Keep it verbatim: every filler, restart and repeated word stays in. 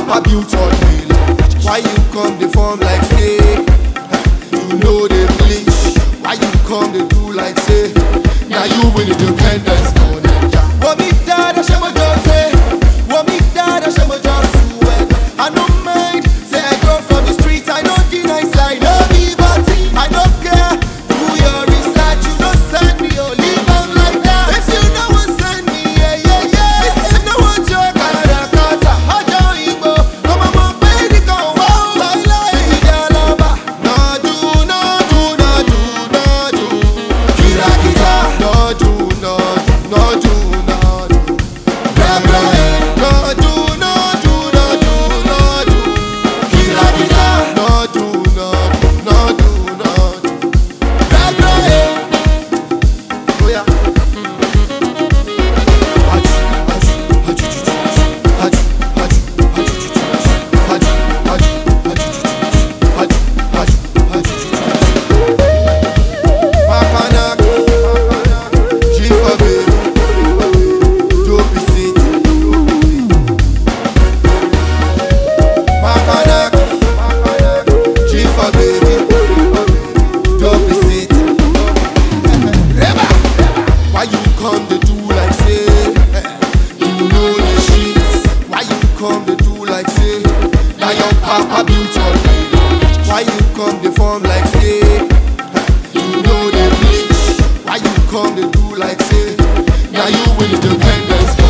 papa built on me. Why you come the form like say you know they bleach? Why you come they do like say now you win independence for Naija? What me dad, I shall my say. What me dad, I shall my sweat. I no mind, say I go from the streets. I don't deny side, no liberty. I don't care. Do your research, you don't send me or leave on like that. If you know what send me, yeah, yeah, yeah. If you know what you're gonna cut, I don't go. Come on, my baby, go. Wow, I like it. No do, no do, no do, no do. Kira kita, no do, no do, no do, no do. Bra bra, no do, no do, no do, no do. Kira kita, no do, no do, no do, no do. Bra bra, oh yeah. Why you come to do like say you know the shit? Why you come to do like say now your papa built on me? Why you come to form like say you know the bleach? Why you come to do like say now you win independence?